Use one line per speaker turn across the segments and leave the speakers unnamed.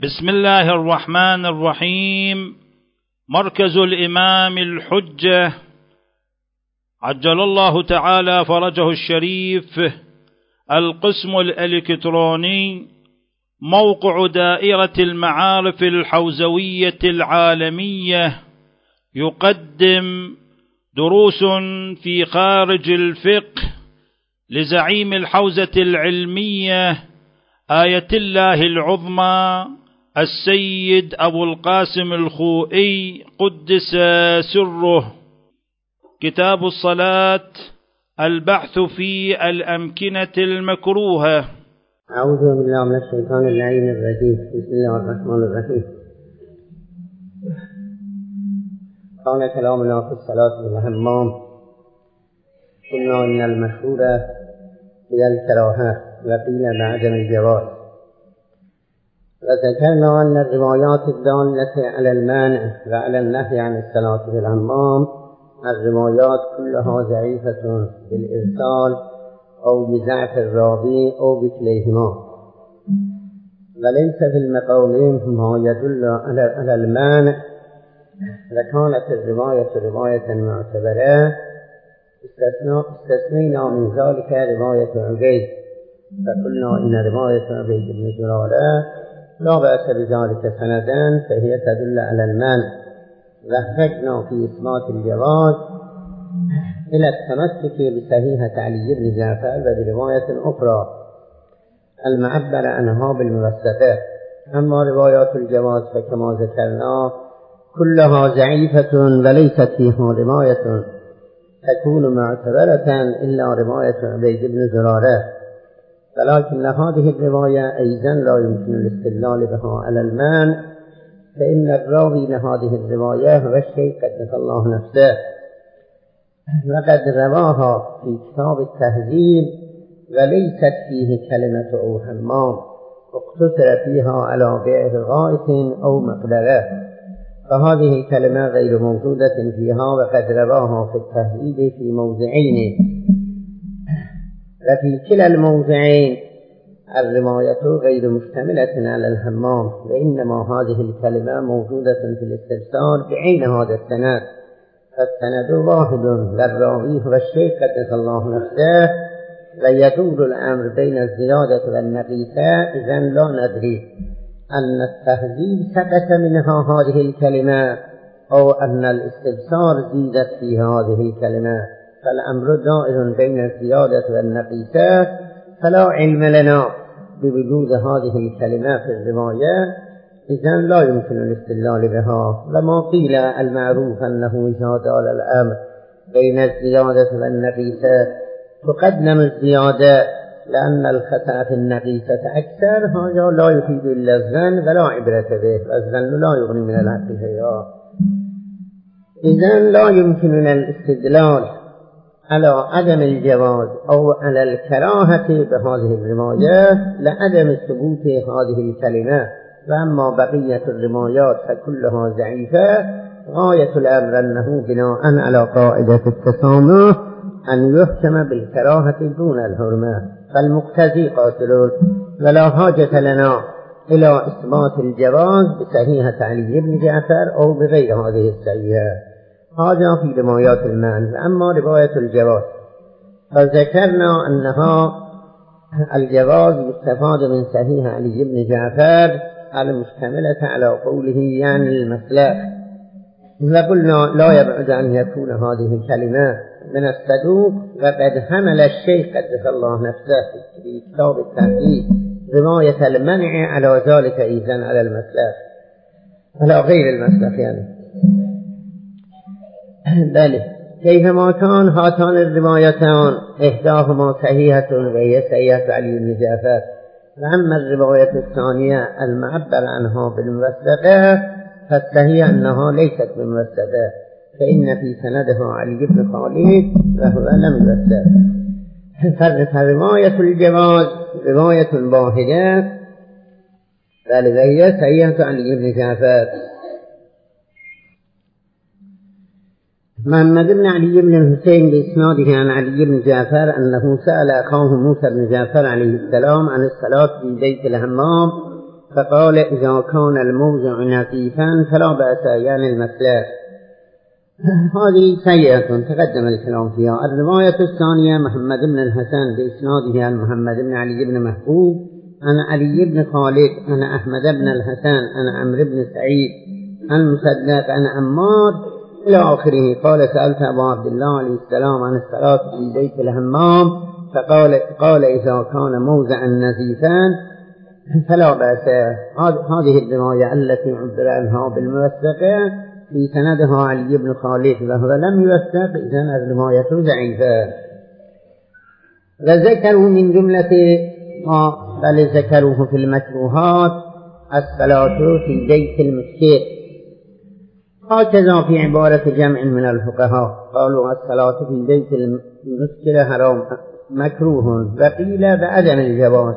بسم الله الرحمن الرحيم. مركز الإمام الحجة عجل الله تعالى فرجه الشريف، القسم الإلكتروني، موقع دائرة المعارف الحوزوية العالمية، يقدم دروس في خارج الفقه لزعيم الحوزة العلمية آية الله العظمى السيد أبو القاسم الخوئي قدس سره. كتاب الصلاة، البحث في الأمكنة المكروهة.
أعوذ بالله من الشيطان اللعين الرجيم. بسم الله الرحمن الرحيم. كان كلامنا في الصلاة والحمام. قلنا إن المشهور هي الكراهة وقيل بعدم الجواز، وذكرنا أن الروايات الدالة على المانع وعلى النهي عن الصلاة في الحمام الروايات كلها ضعيفة بالإرسال أو بضعف الراوي أو بكليهما، وليس في المقولين ما يدل على المانع، وكانت الرواية رواية معتبرة. استثنينا من ذلك رواية عبيد، فقلنا إن رواية عبيد بن زرارة لا بأس بذلك سندا، فهي تدل على المانع. واحتجنا في إثبات الجواز إلى التمسك بصحيحة علي بن جعفر وبرواية أخرى المعبر عنها بالموثقة. أما روايات الجواز فكما ذكرنا كلها ضعيفة وليست فيها رواية تكون معتبرة إلا رواية عبيد بن زرارة، ولكن هذه الرواية أيضا لا يمكن الاستدلال بها على المانع، فإن الراوي لهذه الرواية هو الشيخ قدس الله نفسه، وقد رواها في كتاب التهذيب وليست فيه كلمة أو حمام، اقتصر فيها على بئر غائط أو مقبرة، فهذه الكلمة غير موجودة فيها، وقد رواها في التهذيب في موضعين، وفي كلا الموضعين الرواية غير مشتملة على الحمام، وإنما هذه الكلمة موجودة في الاستفسار بعين هذا السند، فالسند واحد والراوي هو الشيخ قدس الله نفسه، ويدور الأمر بين الزيادة والنقيصة. إذن لا ندري أن التهذيب سقط منها هذه الكلمة أو أن الاستفسار زيدت في هذه الكلمة، فالأمر دائر بين الزيادة والنقيصة، فلا علم لنا بوجود هذه الكلمة في الرواية، إذن لا يمكن الاستدلال بها. وما قيل المعروف أنه إذا دال الأمر بين الزيادة والنقيصة تقدم الزيادة لأن الخطأ في النقيصة أكثر، هذا لا يفيد إلا الظن ولا عبرة به، والظن لا يغني من الحق شيئا. إذن لا يمكننا الاستدلال على عدم الجواز أو على الكراهة بهذه الرواية لعدم ثبوت هذه الكلمة، وأما بقية الروايات فكلها ضعيفة. غاية الأمر أنه بناء على قاعدة التسامح أن يحكم بالكراهة دون الحرمة، فالمقتضي قاتل، ولا حاجة لنا إلى إثبات الجواز بصحيحة علي بن جعفر أو بغير هذه الصحيحة. هذا في روايات المعنى. أما رواية الجواز فذكرنا أنها الجواز يستفاد من صحيح علي بن جعفر المشتملة على قوله يعني المسلك، وقلنا لا يبعد أن يكون هذه الكلمة من الصدوق، وقد حمل الشيخ قدس الله نفسه في كتاب التهذيب رواية المنع على ذلك أيضا على المسلك، على غير المسلك يعني. بل كيفما كان هاتان الروايتان إحداهما صحيحة وهي صحيحة علي بن جعفر، وأما الرواية الثانية المعبر عنها بالموثقة فالصحيح أنها ليست بالموثقة، فإن في سندها علي بن خالد وهو لم يوثق. فرواية الجواز رواية واحدة بل وهي صحيحة علي بن جعفر. محمد بن علي بن الحسين بإسناده عن علي بن جعفر أنه سأل أخاه موسى بن جعفر عليه السلام عن الصلاة في بيت الحمام، فقال إذا كان الموضع نظيفا فلا بأس، يعني المسلك. هذه سيئة تقدم الكلام فيها. الرواية الثانية محمد بن الحسن بإسناده عن محمد بن علي بن محبوب عن علي بن خالد عن أحمد بن الحسن عن عمرو بن سعيد عن مصدق عن عمار إلى آخره. قال سألت أبا عبد الله عليه السلام عن الصلاة في بيت الحمام قال إذا كان موضعا نظيفا فلا بأس. هذه الرواية التي عبر عنها بالموثقة في سندها علي بن خالد وهو لم يوثق، إذن الرواية ضعيفة. وذكروا من جملة ما بل ذكروه في المكروهات الصلاة في بيت المسجد، هكذا في عبارة جمع من الفقهاء قالوا الصلاة في بيت المسجد حرام مكروه، وقيل بعدم الجواز.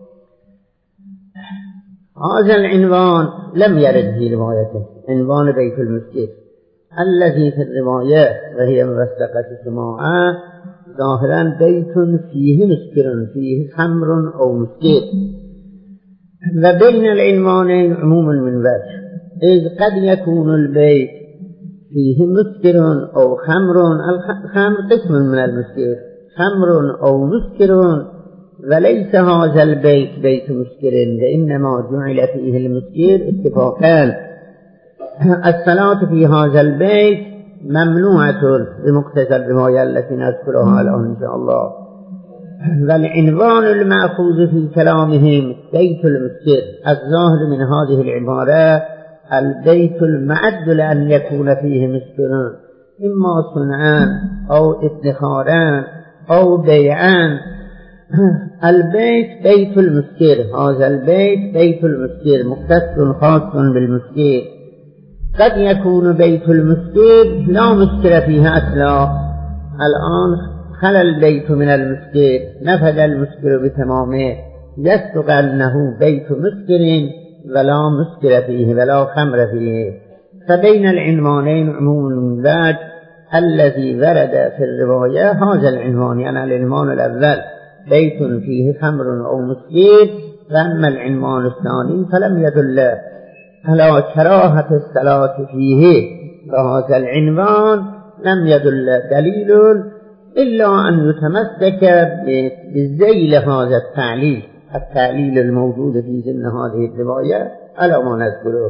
هذا العنوان لم يرد في روايته، عنوان بيت المسجد الذي في الرواية وهي موثقة سماعة ظاهرا بيت فيه مسكر فيه خمر أو مسكر. وبين العنوانين عموم من وجه، إذ قد يكون البيت فيه مسكر أو خمر، الخمر قسم من المسكر، خمر أو مسكر، وليس هذا البيت بيت مسكر وإنما جعل فيه المسكر اتفاقان. الصلاة في هذا البيت ممنوعة بمقتضى الرواية التي نذكرها الآن إن شاء الله. والعنوان المأخوذ في كلامهم بيت المسكر، الظاهر من هذه العبارة البيت المعد لأن يكون فيه مسكر، إما صنعان أو ادخاران أو بيعان. البيت بيت المسكر، هذا البيت بيت المسكر مختص خاص بالمسكر. قد يكون بيت المسكر لا مسكر فيها أصلا، الآن خلى البيت من المسكر، نفذ المسكر بتمامه، يصدق أنه بيت مسكر ولا مسكر فيه ولا خمر فيه. فبين العنوانين عموم الوجه الذي ورد في الرواية هذا العنوان، يعني العنوان الأول بيت فيه خمر أو مسكر، وأما العنوان الثاني فلم يدل على كراهة الصلاة فيه، وهذا العنوان لم يدل دليل إلا أن يتمسك بذيل هذا التعليل الموجود في ضمن هذه الرواية على ما نذكره.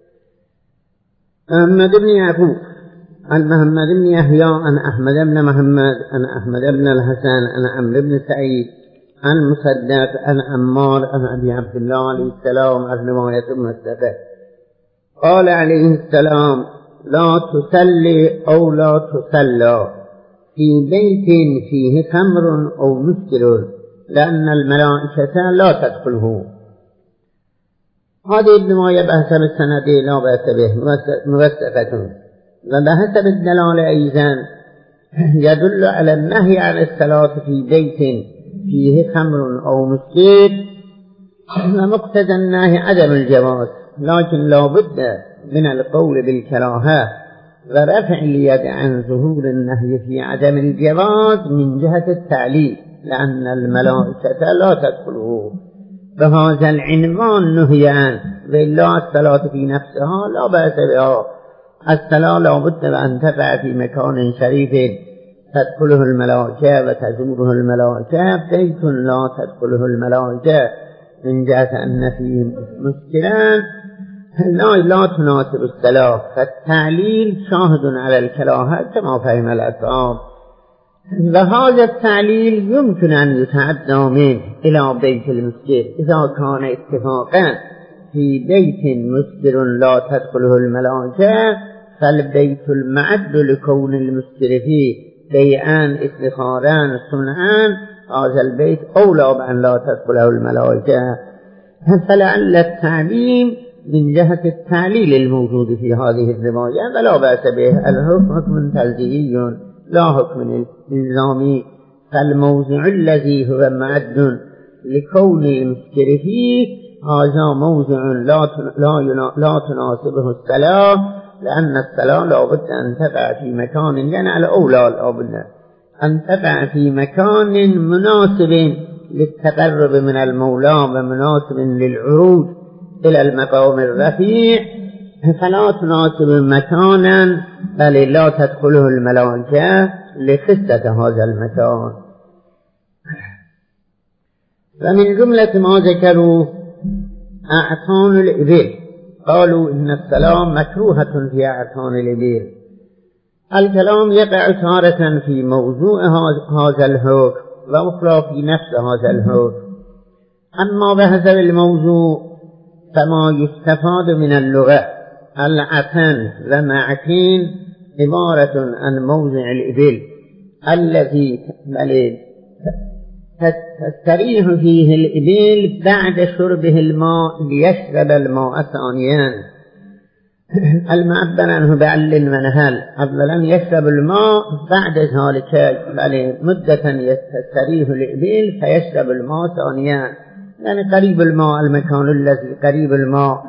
محمد بن يعقوب عن محمد بن يحيى عن أحمد بن محمد عن أحمد بن الحسن عن عمرو بن سعيد عن مصدق عن عمار عن أبي عبد الله عليه السلام عن رواية موثقة. قال عليه السلام لا تصلي أو لا تصلى في بيت فيه خمر أو مسكر لأن الملائكة لا تدخله. هذه الرواية بحسب السند لا بأس به موثقة، وبحسب الدلالة أيضا يدل على النهي عن الصلاة في بيت فيه خمر أو مسكر، ومقتضى النهي عدم الجواز، لكن لا بد من القول بالكراهة ورفع اليد عن ظهور النهي في عدم الجواز من جهة التعليل، لأن الملائكة لا تدخله. بهذا العنوان نهي عنه، وإلا الصلاة في نفسها لا بأس بها. الصلاة لا بد أن تقع في مكان شريف تدخله الملائكة وتزوره الملائكة. بيت لا تدخله الملائكة من جهة أن فيه مسكران لا تناسب الصلاة، فالتعليل شاهد على الكراهة كما فهم الأصحاب. وهذا التعليل يمكن أن يتعدى منه إلى بيت المسكر إذا كان اتفاقا في بيت مسكر لا تدخله الملائكة، فالبيت المعد لكون المسكر فيه بيعان ادخاران صنعان، هذا البيت أولى بأن لا تدخله الملائكة. فلعل التعليم من جهة التعليل الموجود في هذه الرواية ولا بأس به. الحكم حكم تنزيهي لا حكم إلزامي، فالموضع الذي هو معد لكون المسكر فيه هذا موضع لا تناسبه الصلاة، لأن الصلاة لا بد أن تقع في مكان، يعني على أولى الأبناء أن تقع في مكان مناسب للتقرب من المولى ومناسب للعروج إلى المقام الرفيع فلا تناسب مكانا بل لا تدخله الملائكة لخصة هذا المكان. ومن جملة ما ذكروا أعطان الإبل، قالوا إن السلام مكروهة في أعطان الإبل. الكلام يقع تارة في موضوع هذا الحكم وأخرى في نفس هذا الحكم. أما بحسب الموضوع فما يستفاد من اللغة العتن ومعتين عبارة عن موضع الإبل الذي تستريح فيه الإبل بعد شربه الماء ليشرب الماء ثانيا. المعبر عنه بعل ونهل، أولا يشرب الماء بعد ذلك مدة تستريح الإبل فيشرب الماء ثانيا، يعني قريب الماء المكان الذي قريب الماء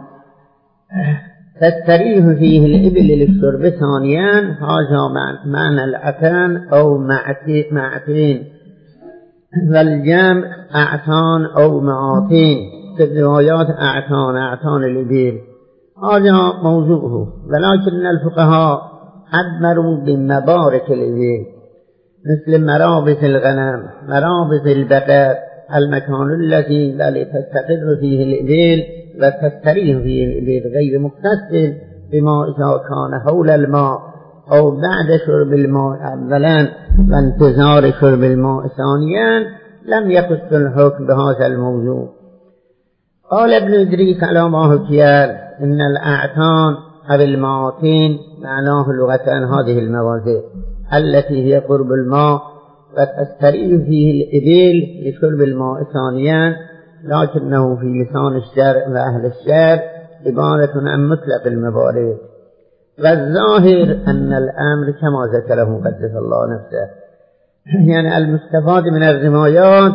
تستريح فيه الإبل للشرب ثانيا. هذا معنى العتان أو معتين، والجمع أعتان أو معاطين، في الروايات أعتان الإبل. هذا موضوعه. ولكن الفقهاء عبروا بمبارك الإبل مثل مرابط الغنم، مرابط البقر، المكان الذي تستقر فيه الإبل وتستريح فيه الإبل، غير مختص بما إذا كان حول الماء أو بعد شرب الماء أولا وانتظار شرب الماء ثانيا، لم يخص الحكم بهذا الموضوع. قال ابن إدريس على ما حكي إن الأعتان أو المعاطين معناه لغتان هذه المواضع التي هي قرب الماء وتستريح فيه الإبل لشرب الماء ثانيا، لكنه في لسان الشرع وأهل الشرع عبارة عن مطلق المبارك. والظاهر أن الأمر كما ذكره قدس الله نفسه، يعني المستفاد من الروايات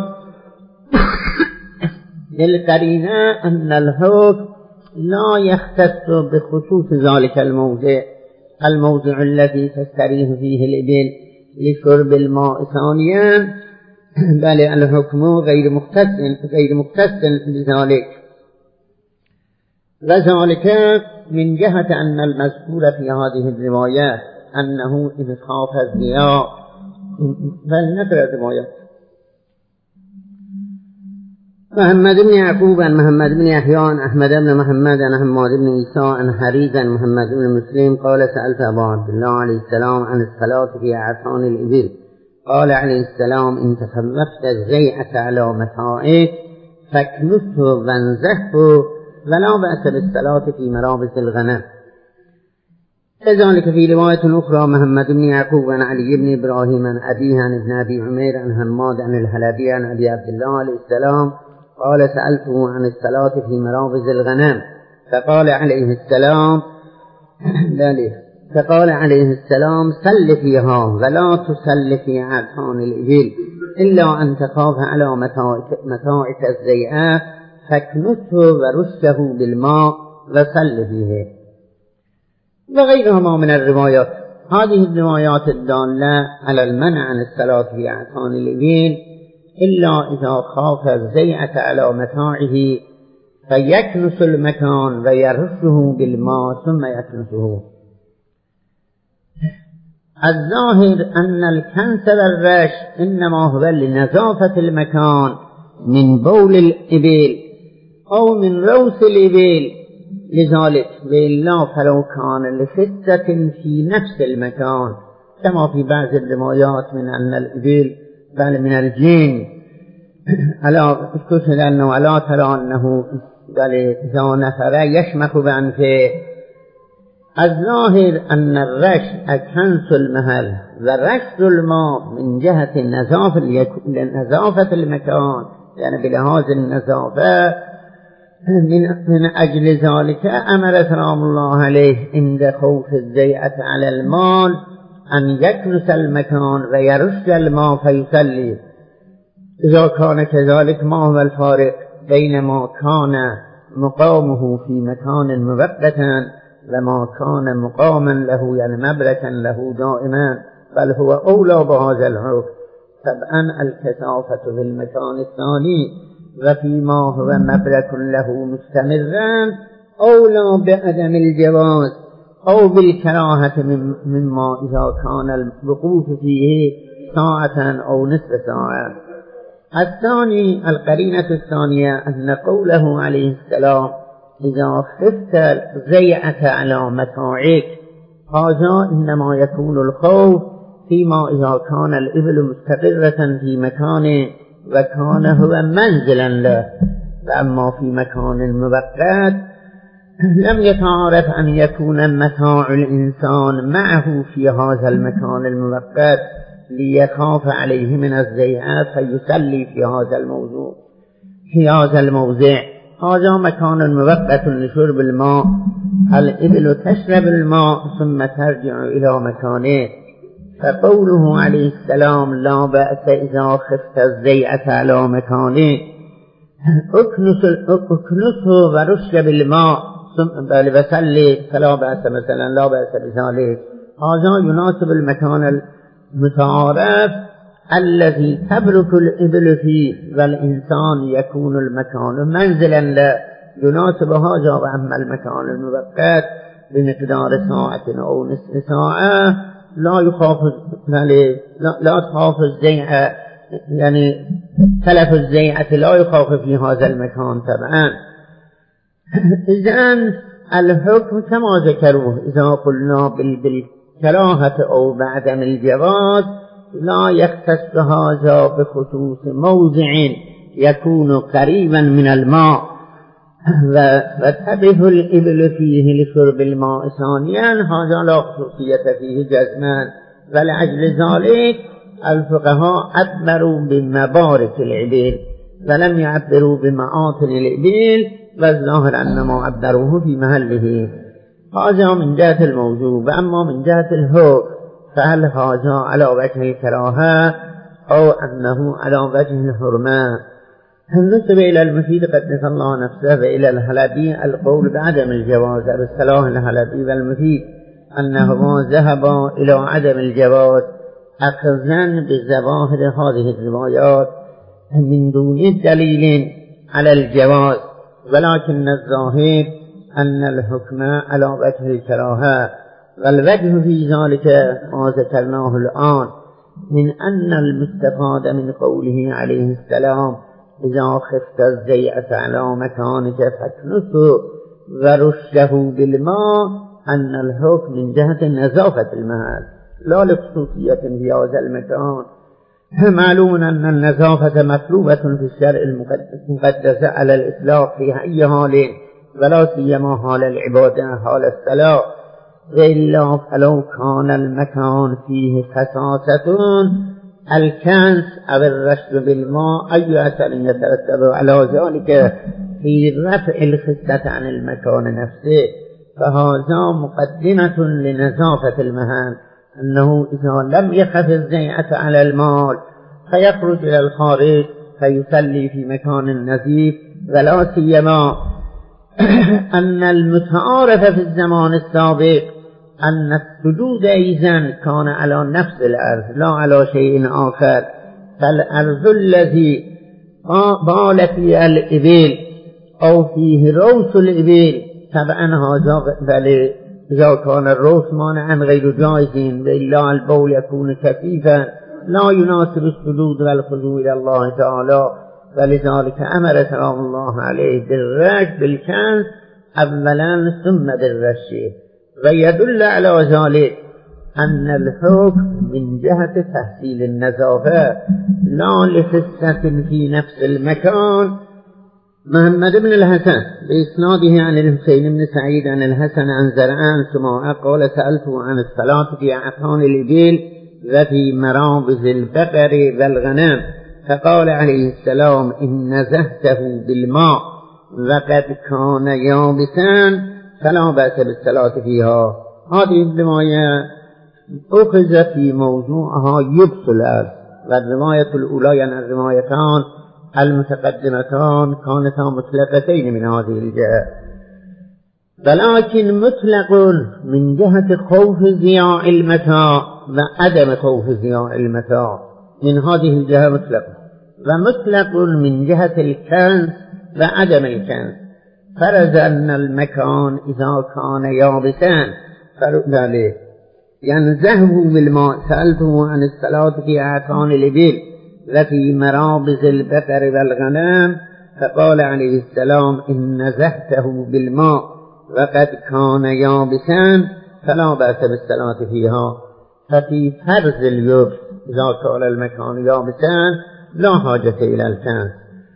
للقرينة أن الحكم لا يختص بخصوص ذلك الموضع الذي تستريح فيه الإبل لشرب الماء ثانيا، بل الحكم غير مختص بذلك. وذلك من جهة أن المذكور في هذه الرواية أنه إن خاف الضياء. فلنقرأ الرواية. محمد بن يعقوب عن محمد بن يحيى عن أحمد بن محمد عن حماد بن عيسى عن حريز عن محمد بن مسلم قال سألت أبا عبد الله عليه السلام عن الصلاة في أعطان الإبل، قال عليه السلام إن تخلفت الزيعة على متاعك فاكنسه وانزحه ولا بأس بالصلاة في مرابط الغنم. كذلك في رواية أخرى محمد بن يعقوب عن علي بن إبراهيم عن أبيه عن ابن أبي عمير عن حماد عن الحلبي عن أبي عبد الله عليه السلام قال سألته عن الصلاة في مرابط الغنم فقال عليه السلام صل فيها ولا تصل في أعطان الإبل إلا أن تخاف على متاعك الزيئة فاكنسه ورشه بالماء وصل فيه. وغيرهما من الروايات. هذه الروايات الدالة على المنع عن الصلاة في أعطان الإبل إلا إذا خاف الزيعة على متاعه فيكنس المكان ويرشه بالماء ثم يكنسه. الظاهر أن الكنس والرش إنما هو لنظافة المكان من بول الإبل أو من روث الإبل، لذلك وإلا فلو كان لفتة في نفس المكان كما في بعض الروايات من أن الإبل بل من الجن ألا استشهد أنه ألا ترى أنه بل إذا نفر يشمخ بأنفه. الظاهر أن الرش كنس المهل ورش الماء من جهة نظافة المكان، يعني بلحاظ النظافة. من أجل ذلك أمر سلام الله عليه عند خوف الزيعة على المال أن يكنس المكان ويرش الماء فيصلي. إذا كان كذلك ما هو الفارق بين ما كان مقامه في مكان مبقتا وما كان مقاما له يعني مبركا له دائما، بل هو أولى بهذا الحكم. طبعا الكثافة في المكان الثاني وفيما هو مبرك له مستمرا أولى بعدم الجواز أو بالكراهة مما إذا كان الوقوف فيه ساعة أو نصف ساعة. الثاني القرينة الثانية أن قوله عليه السلام إذا خفت زيعة على متاعك، هذا إنما يكون الخوف فيما إذا كان الإبل مستقرة في مكانه وكان هو منزلا له، وأما في مكان مبقت لم يتعارف أن يكون متاع الإنسان معه في هذا المكان المبقت ليخاف عليه من الزيعة فيسلي في هذا الموضع. هذا مكان مبقت لشرب الماء، الإبل تشرب الماء ثم ترجع إلى مكانه. فقوله عليه السلام لا بأس إذا خفت الزيعة على مكانه اكنسه ورش بالماء بل بسلي فلا بأس، مثلا لا بأس بذلك. هذا يناسب المكان المتعارف الذي تبرك الإبل فيه والإنسان يكون المكان منزلا له، يناسب هذا. وأما المكان المبقت بمقدار ساعة أو نصف ساعة لا تخاف الزيعة، يعني تلف الزيعة لا يخاف في هذا المكان طبعا. إذن الحكم كما ذكروه إذا قلنا بالكراهة أو بعدم الجواز لا يختص هذا بخصوص موضع يكون قريبا من الماء وتبه الإبل فيه لشرب الماء ثانيا، هذا لا خصوصية فيه جزما. ولعجل ذلك الفقهاء عبروا بمبارك الإبل ولم يعبروا بمآتن الإبل، والظاهر أنما عبروه في محله. هذا من جهة الموضوع. وأما من جهة الحكم فهل هذا على وجه الكراهة أو أنه على وجه الحرمة؟ نسب إلى المفيد قدس الله نفسه وإلى الحلبي القول بعدم الجواز بالصلاح الحلبي والمفيد أنهما ذهبا إلى عدم الجواز أخذا بظواهر هذه الروايات من دون دليل على الجواز، ولكن الظاهر أن الحكم على وجه الكراهة. والوجه في ذلك ما ذكرناه الآن من أن المستفاد من قوله عليه السلام إذا خفت الزيعة على مكانك فاكنسه ورشه بالماء أن الحكم من جهة نظافة المحل لا لخصوصية في هذا المكان. معلوم أن النظافة مطلوبة في الشرع المقدس على الإطلاق في أي حال، ولا سيما حال العبادة حال الصلاة، وإلا فلو كان المكان فيه خصاصة الكنس أو الرش بالماء أي أثر يترتب على ذلك في رفع الخصة عن المكان نفسه، فهذا مقدمة لنظافة المحل، أنه إذا لم يخف الزيعة على المال فيخرج إلى الخارج فيصلي في مكان نظيف. ولا سيما أن المتعارف في الزمان السابق أن السجود إذن كان على نفس الأرض لا على شيء آخر، فالأرض الذي بال فيها الإبل أو فيه روس الإبل طبعا هذا بل إذا كان الروس مانعا غير جائز، وإلا البول يكون كثيفا لا يناسب السجود والخضوع إلى الله تعالى. ولذلك أمر سلام الله عليه بالرش بالكنس أولا ثم بالرش. ويدل على ذلك أن الحكم من جهة تحصيل النظافة لا لخصة في نفس المكان. محمد بن الحسن بإسناده عن الحسين بن سعيد عن الحسن عن زرعان سماء قال سألته عن الصلاة في أعقان الإبل وفي مرابز البقر والغنم، فقال عليه السلام إن نزهته بالماء وقد كان يابسا فلا بأس بالصلاة فيها. هذه الرواية أخذ في موضوعها يبس الأرض، والرواية الأولى يعني الروايتان المتقدمتان كانتا مطلقتين من هذه الجهة، ولكن مطلق من جهة خوف ضياع المتاع وعدم خوف ضياع المتاع من هذه الجهة مطلق. ومطلق من جهة الكنز وعدم الكنز. فرض أن المكان إذا كان يابسا فرض عليه ينزهه بالماء. سألته عن الصلاة في أعطان الإبل وفي مرابز البقر والغنم، فقال عليه السلام إن نزهته بالماء وقد كان يابسا فلا بأس بالصلاة فيها. ففي فرض اليبس إذا كان المكان يابسا لا حاجة إلى الكنز.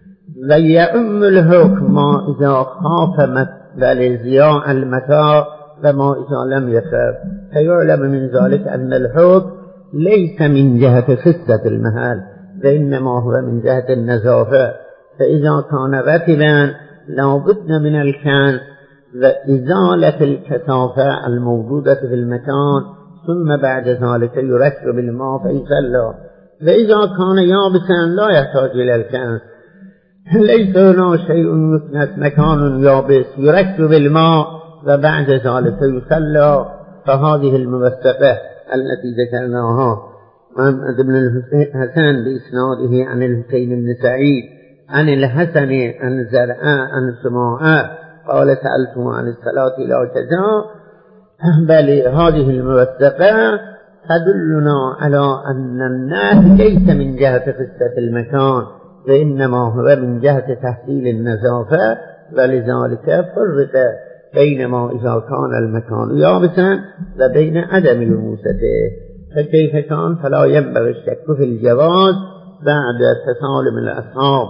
ويؤم الحكم ما إذا خاف ولزياء المتاع وما إذا لم يخاف. فيعلم من ذلك أن الحكم ليس من جهة خصة المحل وإنما هو من جهة النظافة. فإذا كان رطبا لا بد من الكنز وإزالة الكثافة الموجودة في المكان، ثم بعد ذلك يرش بالماء فيصلى. وإذا كان يابسا لا يحتاج إلى الكنز. ليس هنا شيء يكنس، مكان يابس يرش بالماء وبعد ذلك يصلى. فهذه الموثقة التي ذكرناها محمد بن الحسن بإسناده عن الحسين بن سعيد عن الحسن عن زرعاء عن سماعة قال سألته عن الصلاة إلى كذا. بل هذه الموثقة تدلنا على أن النهي ليس من جهة خصة المكان وإنما هو من جهة تحصيل النظافة. ولذلك فرق بين ما إذا كان المكان يابسا وبين عدم يبوسته. فكيف كان فلا ينبغي الشك في الجواز بعد تسالم الأصحاب.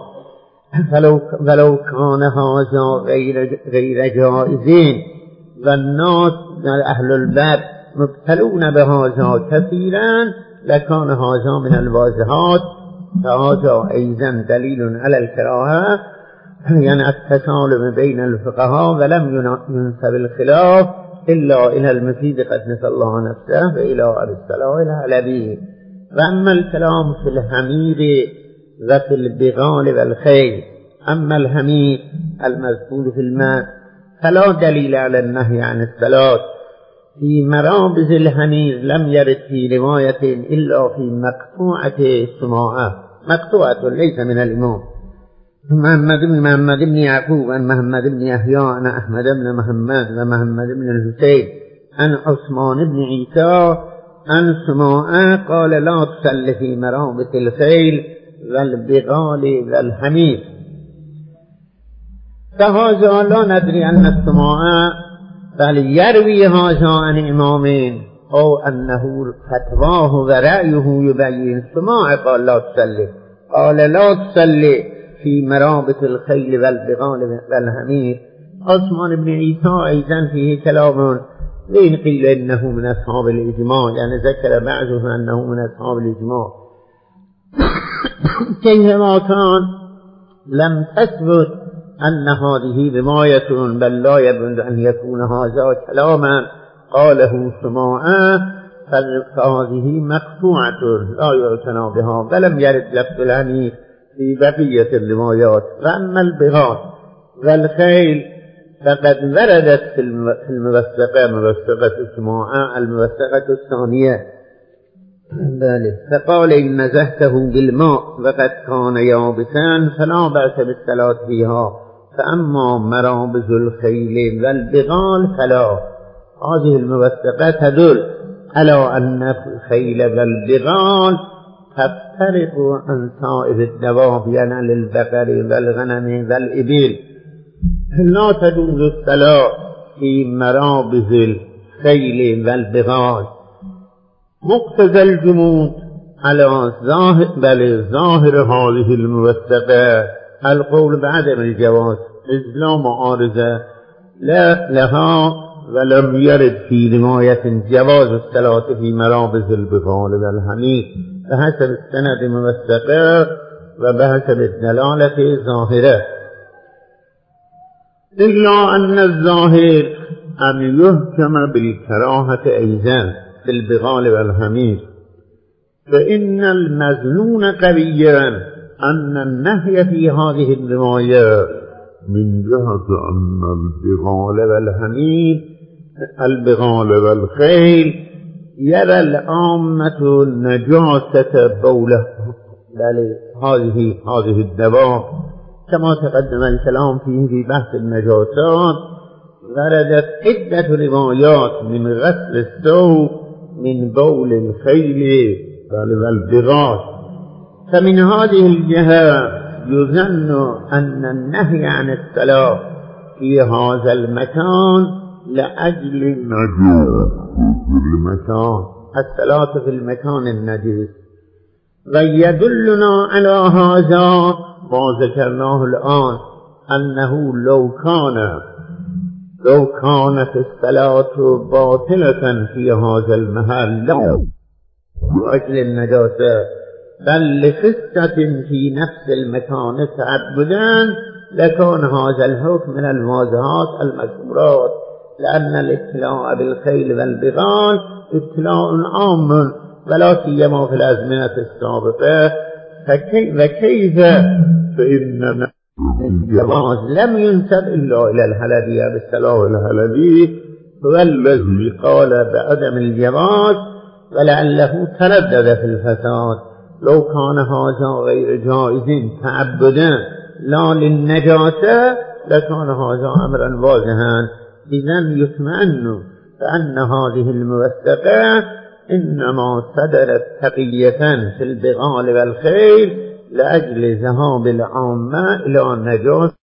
ولو كان هذا غير جائزين والناس أهل الباب مبتلون بهذا كثيرا لكان هذا من الواضحات. فهذا أيضا دليل على الكراهة، يعني التسالم بين الفقهاء، ولم ينسب الخلاف إلا إلى المفيد قد نسى الله نفسه وإلى أبي الصلاة العلبي. وأما الكلام في الحمير وفي البغال والخيل، أما الحمير المذكور في الماء فلا دليل على النهي عن الصلاة في مرابز الحمير. لم يرد في رواية إلا في مقطوعة سماعة، مقطوعة ليس من الإمام محمد بن يعقوب عن محمد بن يحيى عن أحمد بن محمد ومحمد بن الحسين عن عثمان بن عيسى عن سماعة قال لا تصل في مرابط الخيل والبغال والحمير. فهذا لا ندري أن السماعة بل يروي هذا عن إمامين أو أنه فتواه ورأيه يبين. سماعة قال لا تصلي، قال لا تصلي في مرابط الخيل والبغال والحمير. عثمان بن عيسى أيضا فيه كلام، وإن قيل إنه من أصحاب الإجماع، يعني ذكر بعضه أنه من أصحاب الإجماع. كيفما كان لم تثبت أن هذه رواية، بل لا يبعد أن يكون هذا كلاما قاله سماعة، فهذه مقطوعة لا يعتنى بها ولم يرد لفظ الحمير في بقية الروايات. وأما البغال والخيل فقد وردت في الموثقة، موثقة سماعة الموثقة الثانية ذلك. فقال إن نزهته بالماء وقد كان يابسا فلا بأس بالصلاة فيها. فأما مرابز الخيل والبغال فلا. هذه الموثقة تدل على أن الخيل والبغال تفترق عن سائر الدواب، يعني للبقر والغنم والإبل. لا تجوز الصلاة في مرابز الخيل والبغال. مقتضى الجمود على ظاهر هذه الموثقة القول بعدم الجواز، إذ لا معارضة لها، ولم يرد في رواية جواز الصلاة في مرابز البغال والحمير بحسب السند الموثقة وبحسب الدلالة ظاهرة. إلا أن الظاهر أن يحكم بالكراهة أيضا في البغال والحمير، فإن المظنون قويا أن النهي في هذه الرواية من جهة أن البغال والخيل يرى العامة نجاسة
بل هذه الدواء كما تقدم الكلام فيه في بحث النجاسات وردت عدة روايات من غسل الثوب من بول الخيل والبغال، فمن هذه الجهة يظن أن النهي عن الصلاة في هذا المكان لأجل النجاسة في المكان، الصلاة في المكان النجس. ويدلنا على هذا ما ذكرناه الآن أنه لو كانت الصلاة باطلة في هذا المحل لأجل النجاسة بل لخصة في نفس المكان تعبدا لكان هذا الحكم من المواضعات المذكورات، لأن الابتلاء بالخيل والبغال ابتلاء عام ولا سيما في الأزمنة السابقة، فكيف فإن الجواز لم ينسب إلا إلى الحلبي بالصلاة الحلبي هو الذي قال بعدم الجواز ولعله تردد في الفساد. لو كان هذا غير جائز تعبدا لا للنجاسة لكان هذا أمرا واضحا، إذن يطمئن فأن هذه الموثقة إنما صدرت تقية في البغال والخيل لأجل ذهاب العامة إلى النجاسة